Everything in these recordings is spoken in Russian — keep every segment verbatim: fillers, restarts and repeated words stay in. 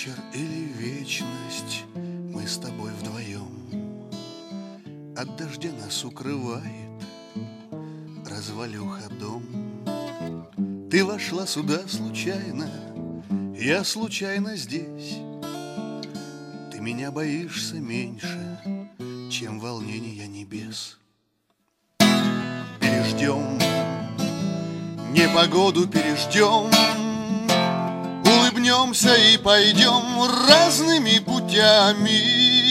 вечер или вечность, мы с тобой вдвоем. От дождя нас укрывает развалюха дом. Ты вошла сюда случайно, я случайно здесь. Ты меня боишься меньше, чем волнения небес. Переждем, непогоду переждем, улыбнемся и пойдем разными путями,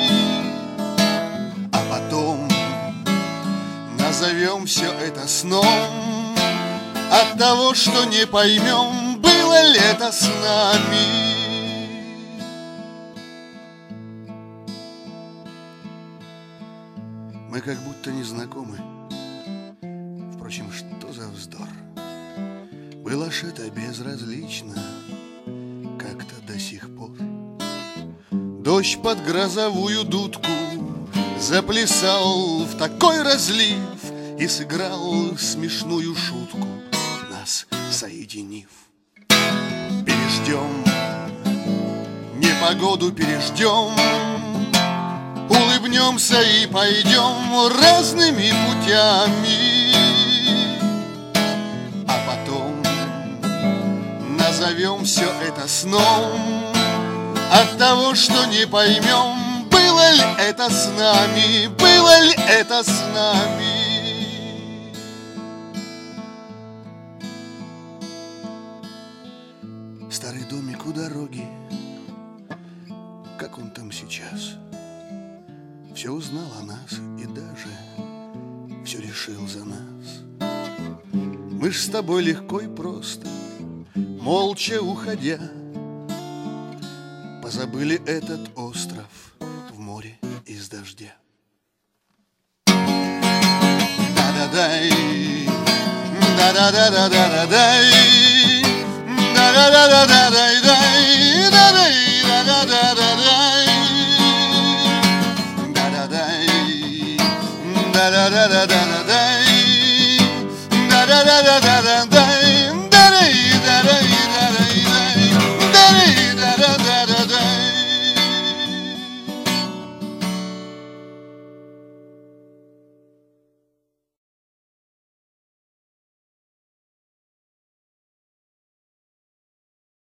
а потом назовем все это сном от того, что не поймем, было ли это с нами. Мы как будто не знакомы. Впрочем, что за вздор? Было ж это безразлично как-то до сих пор. Дождь под грозовую дудку заплясал в такой разлив и сыграл смешную шутку, нас соединив. Переждем, непогоду переждем, улыбнемся и пойдем разными путями, а потом назовем все это сном от того, что не поймем, было ли это с нами, было ли это с нами. Старый домик у дороги, как он там сейчас? Все узнал о нас и даже все решил за нас. Мы ж с тобой легко и просто, молча уходя, позабыли этот остров в море из дождя. Да-да-дай, да-да-да-да-да-дай, да-да-да-да-да-дай, да-да-да-да-да-дай, да-да-да-да-да-дай, да-да-да-да-да-дай.